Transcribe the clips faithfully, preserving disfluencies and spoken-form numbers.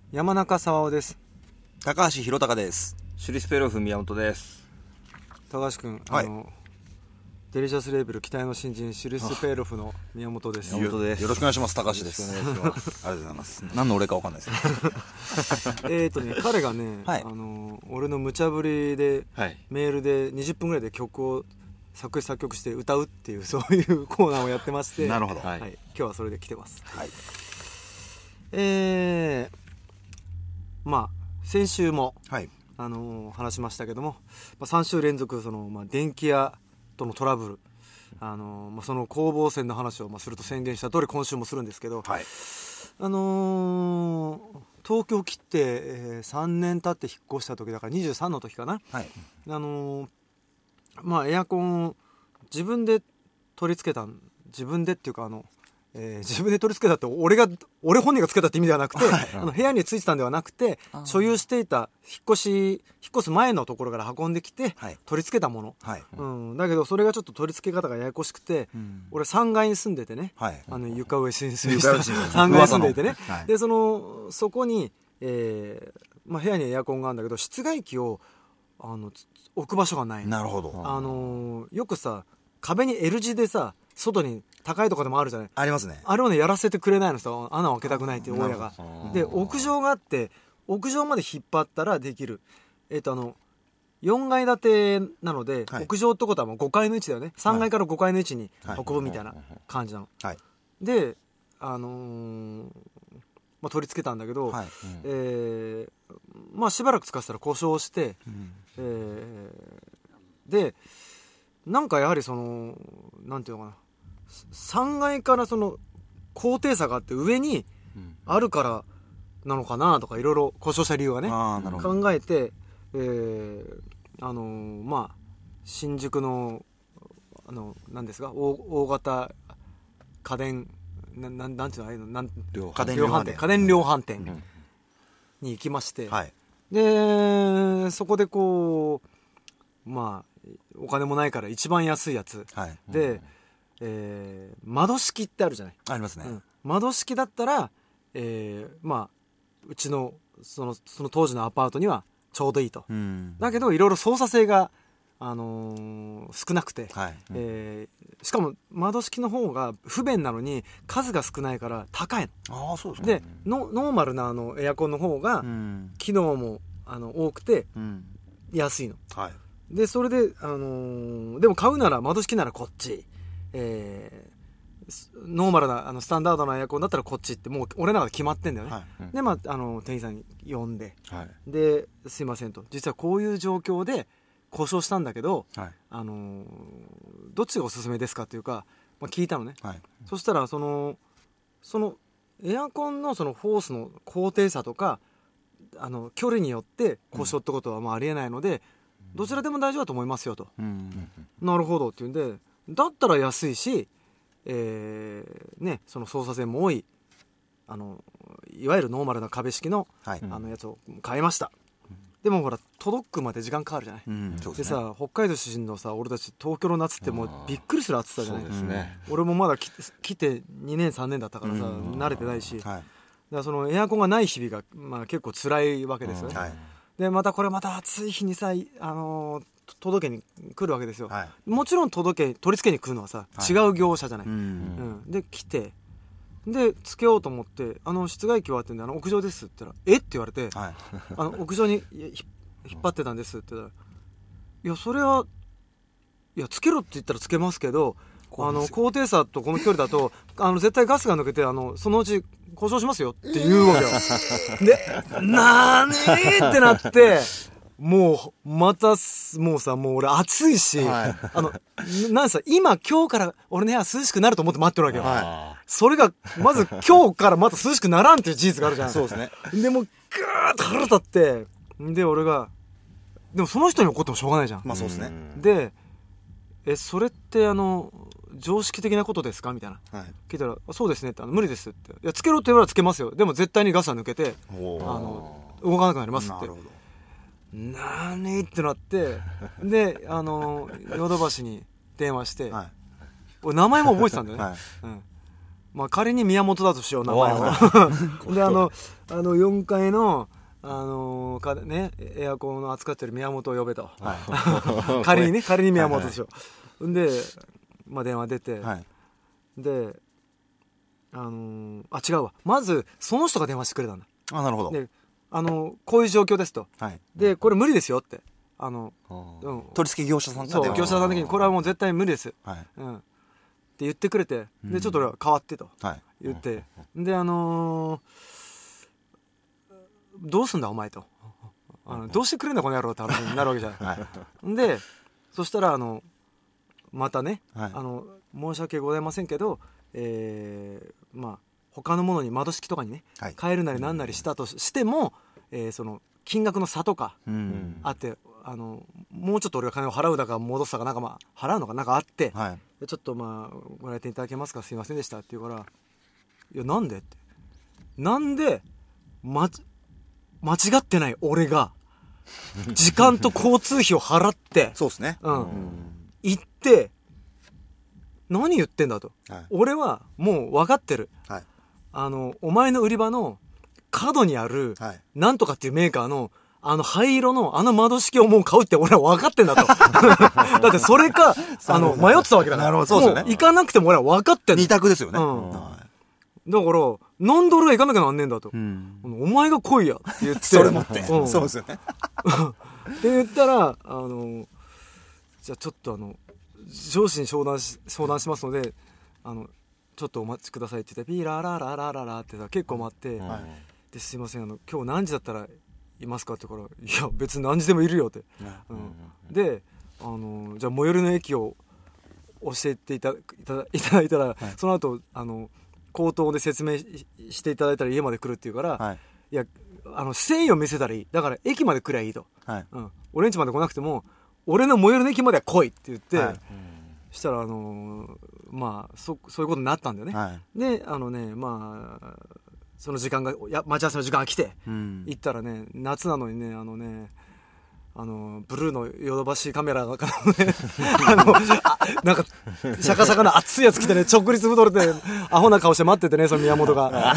山中沢夫です。 高橋弘隆です。 シュリスペロフ宮本です。 高橋君、 はい、 あのデリシャスレーベル期待の新人シュリスペロフの宮本です。 宮本です。 よろしくお願いします。高橋です。 よろしくお願いします。 ありがとうございます。何の俺か分かんないですけどえーとね彼がね、 はい、 あの俺の無茶ぶりで、 はい、 メールでにじゅっぷんぐらいで曲を作詞作曲して歌うっていうそういうコーナーをやってまして、 なるほど、 はいはい、今日はそれで来てます。 はい、 えー、まあ先週も、 はい、 あのー、話しましたけども、まあ、さん週連続その、まあ、電気屋とのトラブル、あのーまあ、その攻防戦の話を、まあ、すると宣言した通り今週もするんですけど、 はい、 あのー、東京来て、えー、さんねん経って引っ越した時だからにじゅうさんの時かな、 はい、 あのーまあ、エアコンを自分で取り付けた自分でっていうかあの、えー、自分で取り付けたって俺が俺本人がつけたって意味ではなくて、はい、あの部屋についてたんではなくて所有していた引っ越し引っ越す前のところから運んできて、はい、取り付けたもの、はい、うん、だけどそれがちょっと取り付け方がややこしくて、うん、俺さんがいに住んでてね、はい、あの床上浸水したさんがいに住んでいてね、はい、でそのそこに、えーまあ、部屋にエアコンがあるんだけど室外機をあの置く場所がない。 なるほど。 あのー、よくさ壁に L 字でさ外に高いところでもあるじゃない。 ありますね。 あれをねやらせてくれないのさ、穴を開けたくないっていう親が。で屋上があって屋上まで引っ張ったらできる。えっとあのよんがい建てなので、はい、屋上ってことはもうごかいの位置だよね。さんがいからごかいの位置に運ぶみたいな感じなの。はい、であのーまあ、取り付けたんだけど、はい、えーまあ、しばらく使ってたら故障して、うんえー、でなんかやはりそのなんていうのかなさんがいからその高低差があって上にあるからなのかなとかいろいろ故障した理由がね考えて、えー、あのー、まあ新宿のあのなんですか 大, 大型家電な, な, なんていうのああいうのなん家電量販店家電量販店に行きまして、うんはい、でそこでこうまあお金もないから一番安いやつ、はい、で、うんえー、窓式ってあるじゃない。 ありますね、うん、 窓式だったら、えー、まあうちのそのその当時のアパートにはちょうどいいと、うん、だけどいろいろ操作性があのー、少なくて、はいうんえー、しかも窓式の方が不便なのに数が少ないから高いの。 あそうですか。 でノーマルなあのエアコンの方が機能もあの多くて安いの、うんはい、でそれで、あのー、でも買うなら窓式ならこっち、えー、ノーマルなあのスタンダードなエアコンだったらこっちってもう俺の中で決まってんだよね、はいうん、でまあ、あの店員さんに呼んで、はい、ですいませんと実はこういう状況で故障したんだけど、はいあのー、どっちがおすすめですかっていうか、まあ、聞いたのね、はい、そしたらそのそのエアコンのそのフォースの高低差とかあの距離によって故障ってことはまあありえないので、うん、どちらでも大丈夫だと思いますよと、うん、なるほどって言うんでだったら安いし、えーね、その操作性も多いあのいわゆるノーマルな壁式の、はい、あのやつを買いました。でもほら届くまで時間かかるじゃない、うんでね、でさ北海道出身のさ俺たち東京の夏ってもうびっくりする暑さじゃない。そうですね、俺もまだ来て、来てにねんさんねんだったからさ、うん、慣れてないし、はい、だからそのエアコンがない日々が、まあ、結構辛いわけですよね、はい、でまたこれまた暑い日にさ、あのー、届けに来るわけですよ、はい、もちろん届け取り付けに来るのはさ、はい、違う業者じゃない、うんうん、で来てでつけようと思ってあの室外機はってんであの屋上ですって言ったらえって言われて、はい、あの屋上に引っ張ってたんですって言ったらいやそれはいやつけろって言ったらつけますけどあの高低差とこの距離だとあの絶対ガスが抜けてあのそのうち故障しますよって言うわけよでなーにーってなってもうまたもうさもう俺暑いし、はい、あのなんさ今今日から俺の部屋涼しくなると思って待ってるわけよ、はい、それがまず今日からまた涼しくならんっていう事実があるじゃん。 そうですね。 でもうグーッと腹立ってで俺がでもその人に怒ってもしょうがないじゃん。 まあそうですね。 でえそれってあの常識的なことですかみたいな、はい、聞いたらそうですねってあの無理ですっていやつけろって言われたらつけますよでも絶対にガスは抜けてあの動かなくなりますって。なるほどなーにってなってであのヨドバシに電話して、はい、俺名前も覚えてたんだよね、はいうん、 まあ仮に宮本だとしよう名前をであのあのよんかいのあのーかね、エアコンの扱ってる宮本を呼べと、はい、仮にね仮に宮本でしょ、はいはい、で、まあ、電話出て、はい、であのー、あ違うわまずその人が電話してくれたんだ。 あなるほど。 であのこういう状況ですと、はい、でこれ無理ですよってあの、 うん、取付業者さんがそう業者さん的にこれはもう絶対無理です、はいうん、って言ってくれてでちょっと俺は変わってと言って、はい、であのーどうすんだお前とあのどうしてくれんだこの野郎って話になるわけじゃない、はい、でそしたらあのまたね、はい、あの申し訳ございませんけど、えー、まあ他のものに窓式とかにね、はい、変えるなりなんなりしたとしても、えー、その金額の差とかあって、うん、あのもうちょっと俺が金を払うだか戻すだかなんかまあ払うのかなんかあって、はい、ちょっとまあご来店いただけますかすいませんでしたって言うからいやなんでってなんでま間違ってない俺が時間と交通費を払ってそうですね、 うん、行って何言ってんだと、はい、俺はもう分かってる、はい、あのお前の売り場の角にある、はい、なんとかっていうメーカーのあの灰色のあの窓式をもう買うって俺は分かってんだとだってそれかあの迷ってたわけだからなるほどそうですよねもう行かなくても俺は分かってんだ二択ですよね、 うんはい、だからなんで俺が行かなきゃなんねえんだと、うん、お前が来いやって言ってそれ持って、うん、そうですよねって言ったらあのじゃあちょっとあの上司に相談し相談しますのであのちょっとお待ちくださいって言ってピーラーラーラーラーラーラーってさ結構待って、はい、ですいませんあの今日何時だったらいますかって言うからいや別に何時でもいるよって、うん、であのじゃあ最寄りの駅を教えていたいただいただいたら、はい、その後あの口頭で説明していただいたら家まで来るって言うから、はい、いやあの誠意を見せたらいいだから駅まで来りゃいいと、はいうん、俺ん家まで来なくても俺の最寄りの駅までは来いって言って、はい、したらあのー、まあ そ, そういうことになったんだよね、はい、であのねまあその時間がや待ち合わせの時間が来て、うん、行ったらね夏なのにねあのねあのブルーのヨドバシカメラからねあのあなんかシャカシャカの熱いやつ来てね直立太れてアホな顔して待っててねその宮本が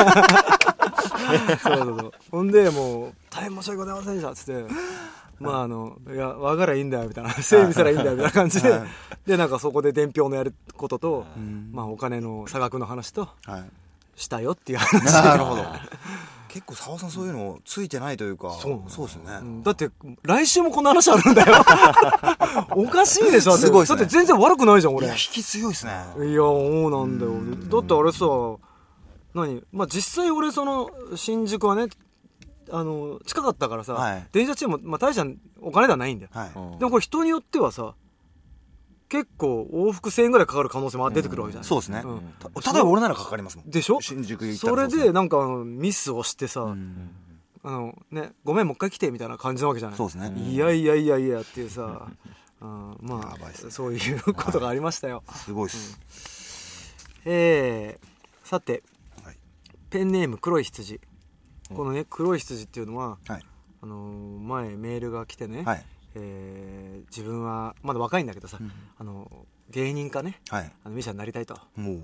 そうそうそうほんでもう大変申し訳ございませんでしたっつってまああのいや分からいいんだよみたいな整備すらいいんだよみたいな感じででなんかそこで伝票のやることと、まあ、お金の差額の話としたよっていう話なるほど結構澤さんそういうのついてないというかそうそうですね、 うん、だって来週もこの話あるんだよおかしいでしょすごいですねだって全然悪くないじゃん俺いや引き強いですねいやそうなんだよだってあれさ何まあ実際俺その新宿はねあの近かったからさ、はい、電車賃も、まあ、大したお金ではないんだよ、はい、でもこれ人によってはさ結構往復せんえんぐらいかかる可能性も出てくるわけじゃない、 うん、そうですね、うん、例えば俺ならかかりますもんでしょ新宿行ったらそれでなんかミスをしてさ、うん、あのねごめんもう一回来てみたいな感じなわけじゃないそうですねいやいやいやいやっていうさあまあ、ね、そういうことがありましたよ、 はい、すごいです、 うん、えー、さて、はい、ペンネーム黒い羊このね黒い羊っていうのは、はいあのー、前メールが来てね、はいえー、自分はまだ若いんだけどさ、うん、あの芸人かね、はい、あのミュージシャンになりたいと、うんうん、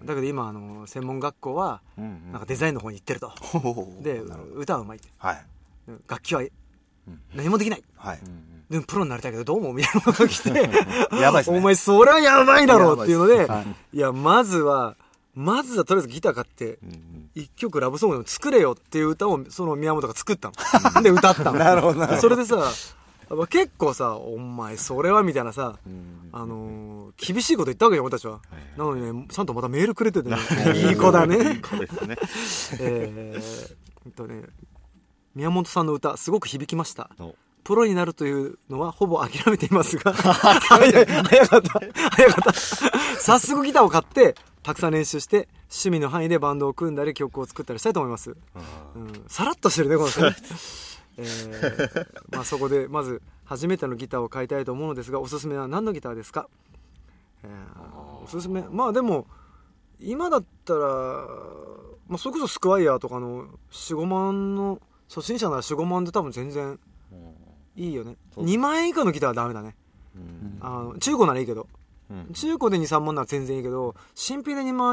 だけど今あの専門学校はなんかデザインの方に行ってると、うんうん、で歌はうまいって、はい、楽器は何もできない、はい、でもプロになりたいけどどうもみたいなのが来てやばいっすねお前それはやばいだろうっていうので、はい、いやまずはまずはとりあえずギター買って一曲ラブソングで作れよっていう歌をその宮本が作ったので歌ったのなるほどそれでさ結構さお前それはみたいなさ、あのー、厳しいこと言ったわけよ俺たちは、はいはい、なのにねちゃんとまたメールくれててねいい子だねいい子ですねえー、とね宮本さんの歌すごく響きましたプロになるというのはほぼ諦めていますが早かった早かった早速ギターを買ってたくさん練習して趣味の範囲でバンドを組んだり曲を作ったりしたいと思います、うん、さらっとしてるねこの人ねえーまあ、そこでまず初めてのギターを買いたいと思うのですがおすすめは何のギターですか、えー、おすすめまあでも今だったら、まあ、それこそスクワイヤーとかの よん,ご 万の初心者なら よん,ご 万で多分全然いいよねにまんえん以下のギターはダメだね、うん、あの中古ならいいけど、うん、中古で に,さん 万なら全然いいけど新品でにまん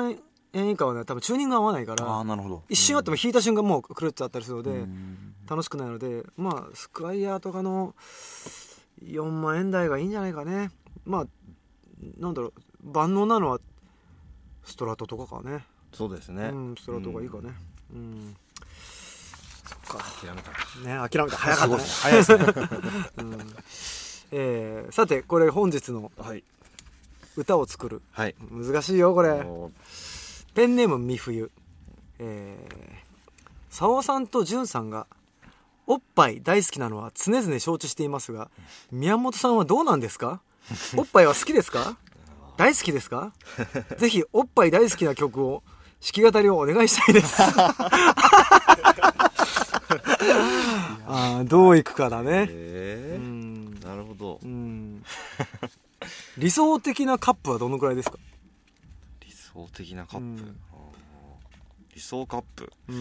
えん以下はね多分チューニング合わないから、 あ、なるほど、 一瞬あっても弾いた瞬間もう狂っちゃったりするので楽しくないので、まあスクワイヤーとかのよんまんえん台がいいんじゃないかね。まあなんだろう、万能なのはストラトとかかね。 そうですね、 うん、ストラトがいいかね。うん、うん、そっか、 諦めたね、諦めた。早かったね。 早いですね、 うん、えー、さてこれ本日の歌を作る、 はい、 難しいよこれ。ペンネームみふゆ、えー、沢さんとじゅんさんがおっぱい大好きなのは常々承知していますが、宮本さんはどうなんですか？おっぱいは好きですか？大好きですか？ぜひおっぱい大好きな曲を弾き語りをお願いしたいです。あ、どういくかだね。 へー、うん、なるほど。うん、 理想的なカップはどのくらいですか？ 理想的なカップ、うん、理想カップ、うん、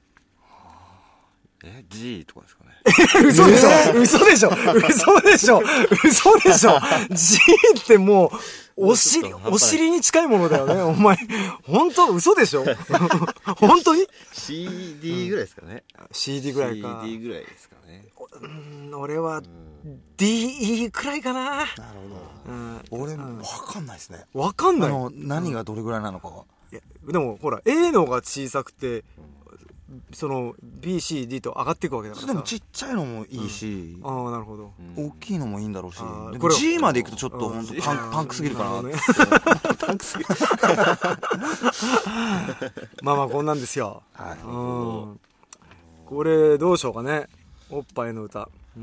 え G とかですかね。 嘘でしょ、えー、嘘でしょ嘘でしょ嘘でしょ G ってもうお尻お尻に近いものだよね。お前本当嘘でしょ本当にシーディー ぐらいですかね、 うん、シーディー ぐらいか。 シーディー ぐらいですかね。 うん、俺は ディーイー くらいかな。なるほど、うん、俺分かんないですね。 分かんない、 あの何がどれぐらいなのかが、 いやでもほら A のが小さくてその ビーシーディー と上がっていくわけだからさ。 でもちっちゃいのもいいし、 うん、ああなるほど、 うん、大きいのもいいんだろうし、でも G までいくとちょっと本当パン、パンクすぎるかな、ね、パンクすぎるまあまあこんなんですよ、 はい、 うん、これどうしようかね。おっぱいの歌、うん、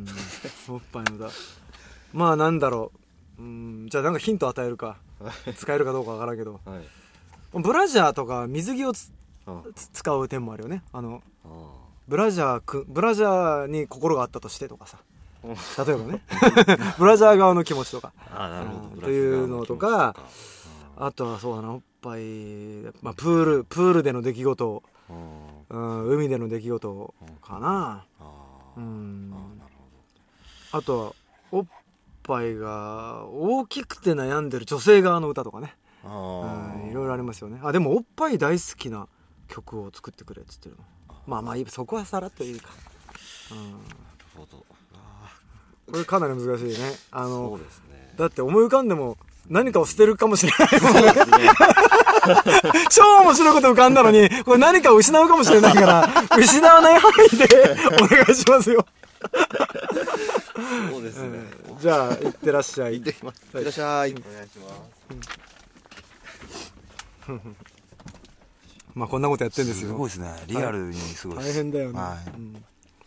おっぱいの歌、まあなんだろう、うん、じゃあなんかヒント与えるか使えるかどうかわからんけど、はい、ブラジャーとか水着をつ使う点もあるよね。あのあブラジャーくブラジャーに心があったとしてとかさ、例えばねブラジャー側の気持ちとか、あなるほどというのとか、あとはそうだな、おっぱい、まあ、プールプールでの出来事、うん、海での出来事かな。うん、あとはおっぱいが大きくて悩んでる女性側の歌とかね、うん、いろいろありますよね。あでもおっぱい大好きな曲を作ってくれっつってるの。まあまあそこはさらっといいか、うん、なるほど。これかなり難しいね。あのそうですね、だって思い浮かんでも何かを捨てるかもしれないもんね。超面白いこと浮かんだのにこれ何かを失うかもしれないから失わない範囲でお願いしますよ。 そうですね、 うん、じゃあいってらっしゃい。いってらっしゃい。お願いします。まあこんなことやってるんですよ。 すごいですね。リアルにすごいです。 大変だよね。はい、うん、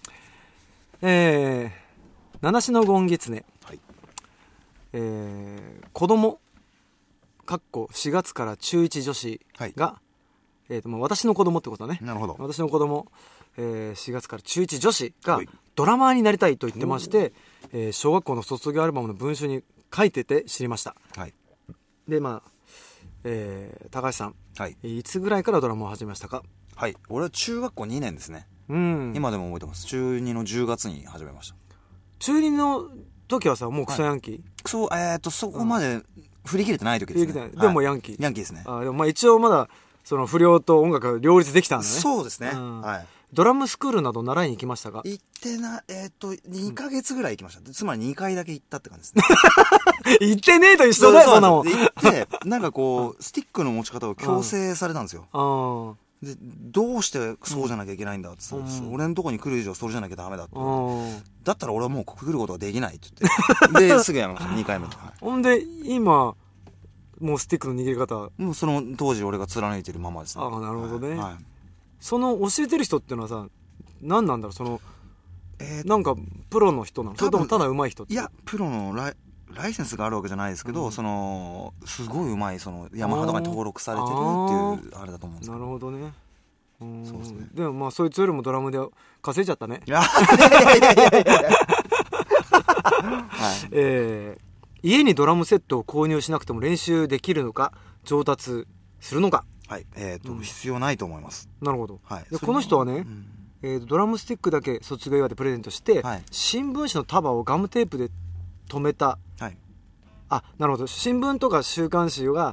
えー、七種のゴンギツネ、はい、えー、子供かっこしがつから中いち女子が、はい、えーとまあ、私の子供ってことね。なるほど。私の子供、えー、しがつから中いち女子がドラマーになりたいと言ってまして、えー、小学校の卒業アルバムの文集に書いてて知りました。はい、でまあ、えー、高橋さん、はい、いつぐらいからドラマを始めましたか？ はい、俺は中学校にねんですね。うん、今でも覚えてます。中にのじゅうがつに始めました。 中にの時はさもうクソヤンキー、はい、 そう、えー、とそこまで振り切れてない時ですね。 でもヤンキー、 ヤンキーですね。 あでもまあ一応まだその不良と音楽が両立できたんだね。 そうですね、うん、はい。 ドラムスクールなど習いに行きましたか？ 行ってな、えっ、ー、とにかげつぐらい行きました、うん、つまりにかいだけ行ったって感じですね。 行ってねえと一緒だよそんなもん。 行ってなんかこうスティックの持ち方を強制されたんですよ。あでどうしてそうじゃなきゃいけないんだって言ったんです、うん、俺のとこに来る以上それじゃなきゃダメだって、だったら俺はもう来ることができないって言ってですぐやめました。にかいめと、はい、 ほんで今もうスティックの握り方もうその当時俺が貫いてるままですね。 ああなるほどね、はいはい、その教えてる人っていうのはさ何なんだろう、その、えー、なんかプロの人なの、それともただ上手い人って？ いやプロのライライセンスがあるわけじゃないですけど、うん、そのすごい上手いそのヤマハとかに登録されてるっていうあれだと思うんですけど。 なるほどね。うん、 そうですね。 でもまあそいつよりもドラムで稼いじゃったね。いやいやいやいやいやはい、えー、家にドラムセットを購入しなくても練習できるのか上達するのか。 はい、えーと、うん、必要ないと思います。 なるほど、はい、でこの人はね、うんえー、ドラムスティックだけ卒業祝いでプレゼントして、はい、新聞紙の束をガムテープで留めた、はい、あなるほど、新聞とか週刊誌が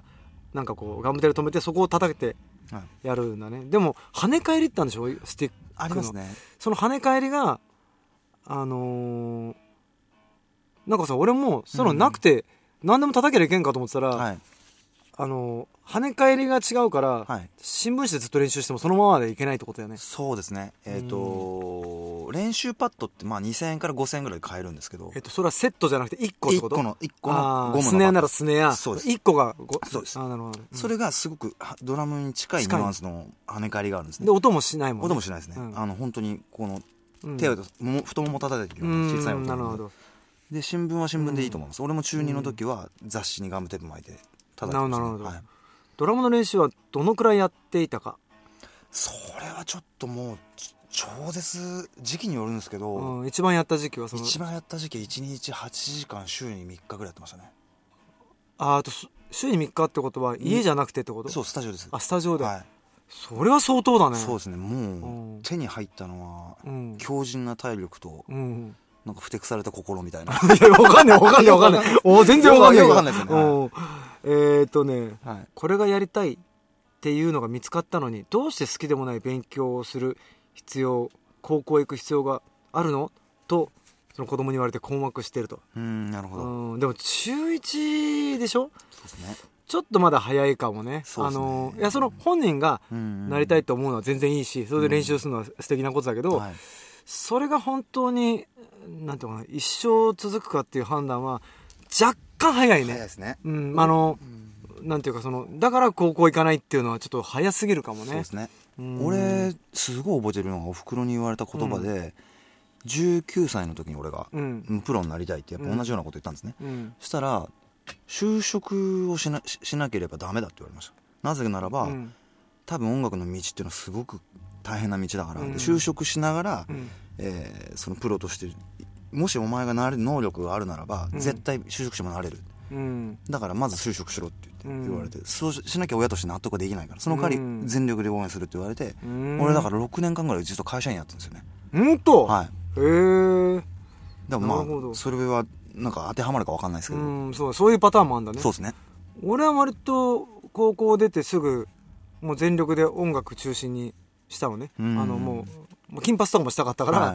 なんかこうガムテで止めてそこを叩けてやるんだね、はい、でも跳ね返りってあるんでしょスティックの。 ありますね。 その跳ね返りがあのー、なんかさ俺もそのなくて、うん、何でも叩けりゃいけんかと思ってたら、はい、あのー、跳ね返りが違うから、はい、新聞紙でずっと練習してもそのままでいけないってことだよね。 そうですね。えっ、ー、と、うん、練習パッドってまあにせんえんからごせんえんぐらい買えるんですけど、 えっ、ー、とそれはセットじゃなくていっこってこと？ いっこのいっこのゴムのスネアならスネア、 そうです。 いっこがごそうです。 あなるほど、 うん、それがすごくドラムに近いニュアンスの跳ね返りがあるんですね。 で音もしないもんね。 音もしないですね、うん、あの本当にこの手を、うん、太もも叩いてるような小さい音なので、で新聞は新聞でいいと思います、うん、俺も中にの時は雑誌にガムテープ巻いて叩いてました、ね、 なるほど、 はい、 ドラムの練習はどのくらいやっていたか。 それはちょっともう超絶時期によるんですけど、 うん、一番やった時期はその一番やった時期はいちにちはちじかん週にみっかぐらいやってましたね。 ああと週にみっかってことは家じゃなくてってこと？ そうスタジオです。 あスタジオで、 はい、 それは相当だね。 そうですね。もう手に入ったのは、うん、強靭な体力と、うん、なんかふてくされた心みたいな。いやわかんないわかんないわかんないお全然わかんないわかんないですよね、はい、 えーっとね、はい、これがやりたいっていうのが見つかったのにどうして好きでもない勉強をする必要、高校行く必要があるのとその子供に言われて困惑してると。 うん、なるほど。 うん、でも中いちでしょ。 そうですね。 ちょっとまだ早いかもね。 そうですね。 あのいやその本人がなりたいと思うのは全然いいし、それで練習するのは素敵なことだけど、うんはい、それが本当になんていうかな一生続くかっていう判断は若干早いね。 早いですね。 うん、あの、うん、なんていうかそのだから高校行かないっていうのはちょっと早すぎるかもね。 そうですね。うん、俺すごい覚えてるのがおふくろに言われた言葉で、うん、じゅうきゅうさいの時に俺が、うん、プロになりたいってやっぱ同じようなこと言ったんですね、うん、そしたら就職をし な, しなければダメだって言われました。なぜならば、うん、多分音楽の道っていうのはすごく大変な道だから、うん、就職しながら、うんえー、そのプロとしてもしお前がなれる能力があるならば、うん、絶対就職してもなれる、うん、だからまず就職しろって言って言われて、うん、そうしなきゃ親として納得できないからその代わり全力で応援するって言われて、うん、俺だからろくねんかんぐらいずっと会社員やったんですよね。 ほんと？ はい。 へえ。 でもまあそれはなんか当てはまるか分かんないですけど、 うん、そう、そういうパターンもあるんだね。 そうですね。 俺は割と高校出てすぐもう全力で音楽中心にしたのね。あのもう、もう金髪とかもしたかったから、はい、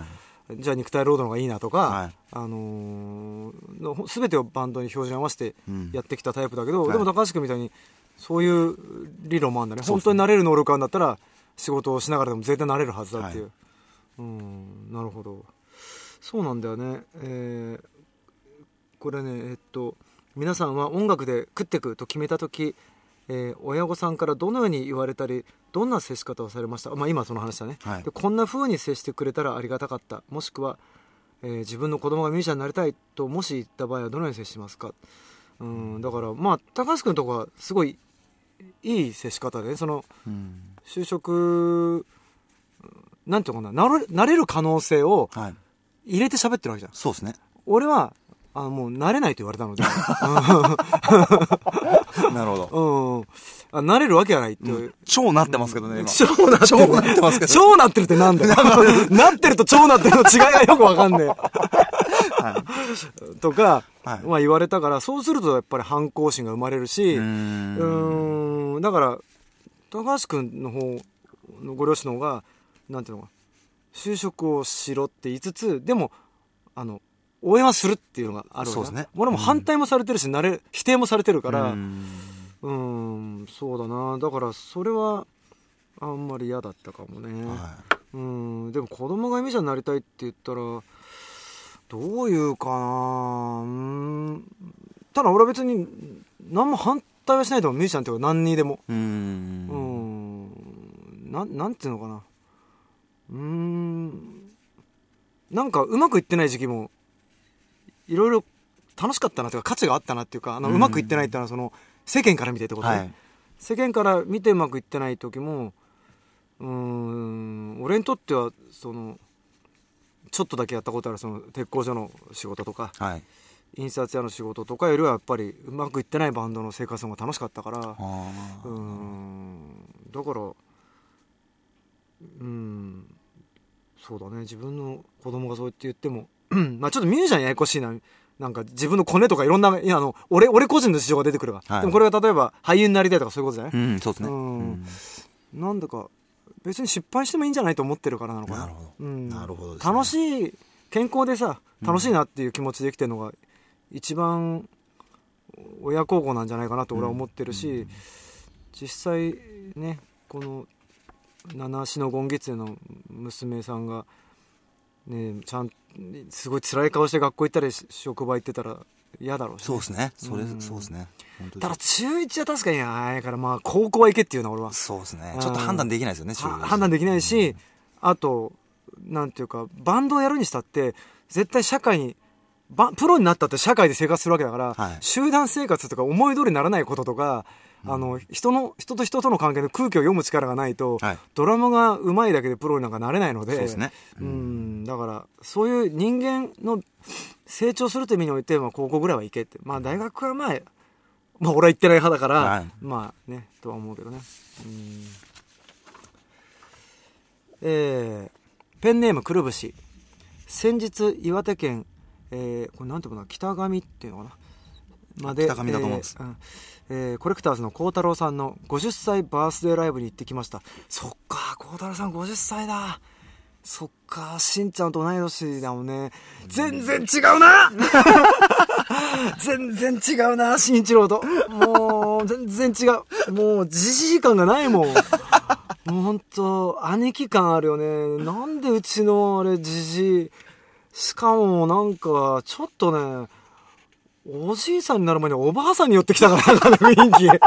じゃあ肉体労働の方がいいなとか、はい、あのー、全てをバンドに標準合わせてやってきたタイプだけど、うん、でも高橋君みたいにそういう理論もあるんだね。本当になれる能力あるんだったら仕事をしながらでも絶対なれるはずだっていう、はい、うん、なるほど。そうなんだよね。えーこれね、えっと、皆さんは音楽で食ってくと決めたとき、えー、親御さんからどのように言われたりどんな接し方をされました？まあ、今その話だね、はい、でこんな風に接してくれたらありがたかった、もしくは、えー、自分の子供がミュージシャンになりたいともし言った場合はどのように接しますか？うん、だからまあ高橋君のとこはすごいいい接し方で、ね、その、うん、就職なんていうのかな、なれ、なれる可能性を入れて喋ってるわけじゃん、はい、 そうですね。 俺はあもう慣れないと言われたのでなるほど、 うん、あ慣れるわけはないって、うん、 超なってますけどね、今超なってる、 超なってますけど超なってるってなんだよなってると超なってるの違いがよくわかんねえ、はい、とか、はい、まあ言われたから、そうするとやっぱり反抗心が生まれるし、うーん、だから高橋君の方のご両親の方がなんていうのか、就職をしろって言いつつでもあの応援はするっていうのがあるわけだ。そうですね。俺も反対もされてるし、なれ否定もされてるから、うーん、うーん、そうだな。だからそれはあんまり嫌だったかもね、はい、うん。でも子供がミュージシャンになりたいって言ったらどういうかな、うーん、ただ俺は別に何も反対はしないと思う、ミュージシャンっていうか何にでも、うーん、うーん、な、なんていうのかな、うーん、なんかうまくいってない時期もいろいろ楽しかったなというか価値があったなっていうか、あのうまくいってないっていうのはその世間から見てってことね、はい、世間から見てうまくいってない時も、うーん、俺にとってはそのちょっとだけやったことあるその鉄工所の仕事とか、はい、印刷屋の仕事とかよりはやっぱりうまくいってないバンドの生活の方が楽しかったから、うーん、だからうーん、そうだね、自分の子供がそうやって言ってもまあちょっとミュージシャンややこしいな、 なんか自分のコネとかいろんな、いやあの、俺、俺個人の事情が出てくるから。はい、でもこれが例えば俳優になりたいとかそういうことじゃない？ うん、そうですね。うん。なんだか、別に失敗してもいいんじゃないと思ってるからなのかな。 なるほど。うん、なるほどですね。楽しい、健康でさ、楽しいなっていう気持ちで生きてるのが、一番、親孝行なんじゃないかなと俺は思ってるし、うん、実際ね、この、七足のゴンギツネの娘さんが、ね、ちゃんすごい辛い顔して学校行ったり職場行ってたら嫌だろうし、ね、 そうですねそれ、うん、そうですね。 ただ中いちは確かにないから、まあ高校は行けっていうの俺はそうですね。ちょっと判断できないですよね。中判断できないし、うん、あとなんていうかバンドをやるにしたって絶対社会にプロになったって社会で生活するわけだから、はい、集団生活とか思い通りにならないこととか、うん、あの人の人と人との関係の空気を読む力がないと、はい、ドラムが上手いだけでプロになんかなれないので、 そうですね、 うん、うんだからそういう人間の成長するという意味において、まあ、高校ぐらいはいけって、まあ、大学はまあ、まあ俺は行ってない派だから、はい、まあねとは思うけどね。うんえー、ペンネームくるぶし。先日岩手県、えー、これなんていうのかな、北上っていうのかなまで、 北上だと思うんです、 えーうんえー、コレクターズの孝太郎さんのごじゅっさいバースデーライブに行ってきました。そっか、孝太郎さんごじゅっさいだ。そっか、しんちゃんと同い年だもんね。全然違うな全然違うな、しんいちろうと。もう全然違う。もうじじい感がないもん。もうほんと兄貴感あるよね。なんでうちのあれじじい、しかもなんかちょっとね、おじいさんになる前におばあさんに寄ってきたからな、雰囲気。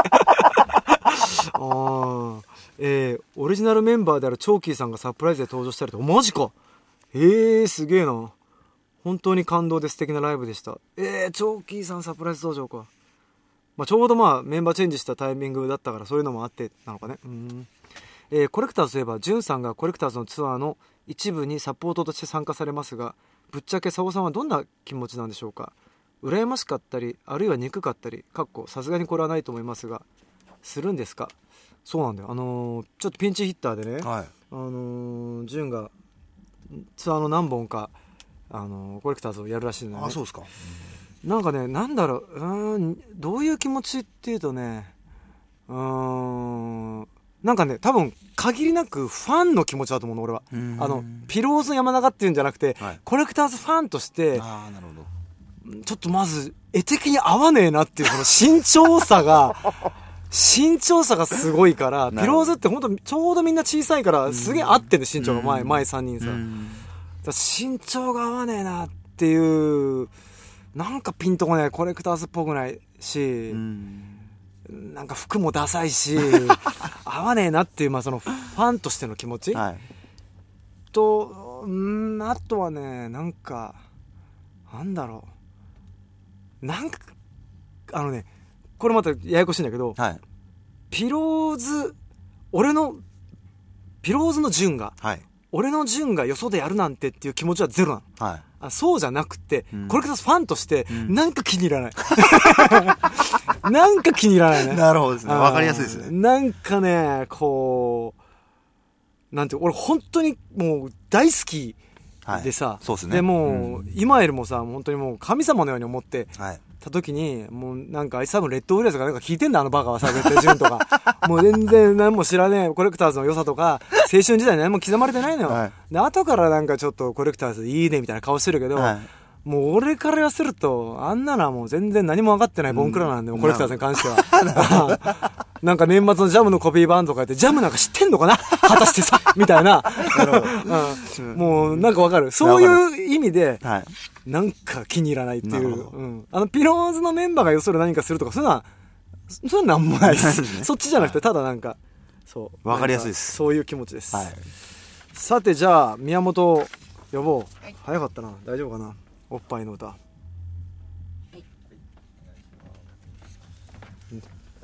あえー、オリジナルメンバーであるチョーキーさんがサプライズで登場したりと、マジか。えー、すげえな。本当に感動で素敵なライブでした。えー、チョーキーさんサプライズ登場か。まあ、ちょうどまあメンバーチェンジしたタイミングだったからそういうのもあってなのかね。うーん、えー、コレクターズといえばジュンさんがコレクターズのツアーの一部にサポートとして参加されますが、ぶっちゃけサオさんはどんな気持ちなんでしょうか。羨ましかったり、あるいは憎かったり、かっこさすがにこれはないと思いますが、するんですか。そうなんだよ、あのー、ちょっとピンチヒッターでね、はい、あのー、ジュンがツアーの何本か、あのー、コレクターズをやるらしいのよね。 あ、そうですか。 なんかね、なんだろう、うーん、どういう気持ちっていうとね、うーん、なんかね、多分限りなくファンの気持ちだと思うの俺は。あのピローズ山中っていうんじゃなくて、はい、コレクターズファンとして、 あ、なるほど、ちょっとまず絵的に合わねえなっていうこの身長差が身長差がすごいから、ピローズって本当ちょうどみんな小さいからすげえ合ってんで、身長が前前さんにんさ、だ身長が合わねえなっていう、なんかピンとこない、コレクターズっぽくないし、なんか服もダサいし合わねえなっていう、まあ、そのファンとしての気持ち、はい、とんあとはね、なんかなんだろう、なんかあのね、これまたややこしいんだけど、はい、ピローズ俺のピローズの順が、はい、俺の順がよそでやるなんてっていう気持ちはゼロなの、はい、あそうじゃなくて、うん、コレクターズファンとしてなんか気に入らない、うん、なんか気に入らないね。 なるほどですね、わかりやすいですね。 なんかね、こうなんていう、俺本当にもう大好きでさ、はい、そうですね、でもう、うん、今よりもさ、本当にもう神様のように思って、はいた時に、もうなんかあいつ多分レッドウィレスとかなんか聞いてんだ、あのバカはさ、絶対ジュンとかもう全然何も知らねえコレクターズの良さとか青春時代に何も刻まれてないのよ、はい、で後からなんかちょっとコレクターズいいねみたいな顔してるけど、はい、もう俺から言わせるとあんなのはもう全然何も分かってないボンクラなんで、うん、コレクターズに関してはなんか年末のジャムのコピーバンドとかやって、ジャムなんか知ってんのかな果たしてさみたいな、うん、もうなんかわかる、そういう意味で、はい、なんか気に入らないっていう、うん、あのピローズのメンバーがよそで何かするとかそういうのはそういうのはなんもないです、ね、そっちじゃなくて、ただなんかそうわかりやすいです、 そういう気持ちです、はい、さてじゃあ宮本を呼ぼう、はい、早かったな、大丈夫かな、おっぱいの歌、はい、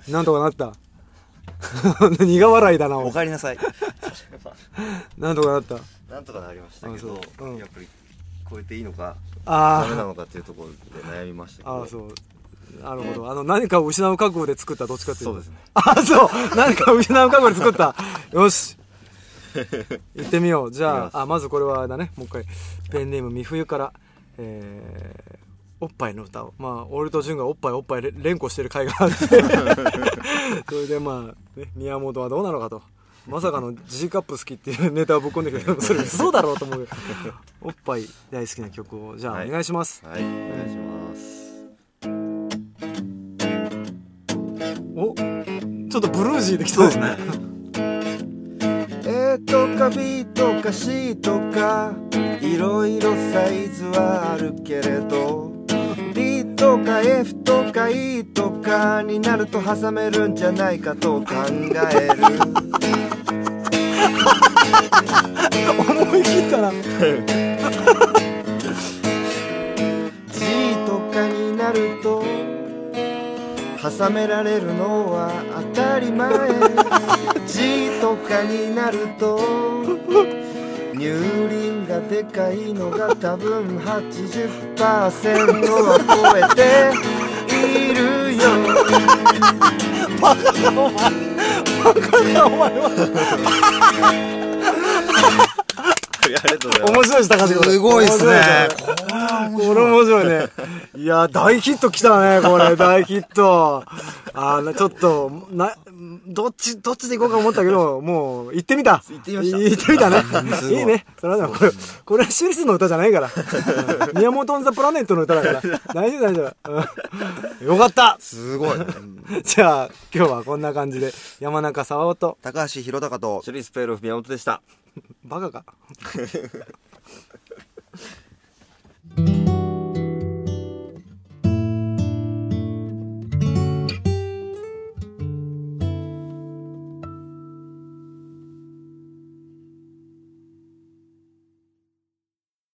なんとかなった苦笑いだな、 お帰りなさいなんとかなった、 なんとかなりましたけど、うん、やっぱり超えていいのかダメなのかっていうところで悩みましたけど、 ああそうなるほど、あの何かを失う覚悟で作った、どっちかっていうと、 そうですね、 あそう何かを失う覚悟で作ったよし行ってみよう。じゃあ、あまずこれはだね、もう一回ペンネームみふゆから、えおっぱいの歌を、まあ俺と潤がおっぱいおっぱい連呼してる回があってそれでまあ、ね、宮本はどうなのかと、まさかの G カップ好きっていうネタをぶっ込んでくれる、それそうだろうと思うおっぱい大好きな曲をじゃあお願いします。 はい、はい、お願いします。 お、ちょっとブルージーできたですね A とか B とか C とかいろいろサイズはあるけれど D とか F とか E とかになると挟めるんじゃないかと考える思い切ったな G とかになると挟められるのは当たり前G とかになると乳輪がでかいのが多分 はちじゅっパーセント は超えているよバカだお前バカだお前はありがとうございます。 面白いした感じ。 すごいっすね。 これ面白いね。いや大ヒット来たねこれ大ヒット。あーちょっとなどっちどっちで行こうか思ったけどもう行ってみた。 行ってみました。 行ってみたね。いいね。それはでもこれこれはシリスの歌じゃないから。宮本オンザプラネットの歌だから大丈夫大丈夫。よかった。 すごい。 じゃあ今日はこんな感じで山中沢夫と高橋宏隆とシュリスペールフ宮本でした。 バカか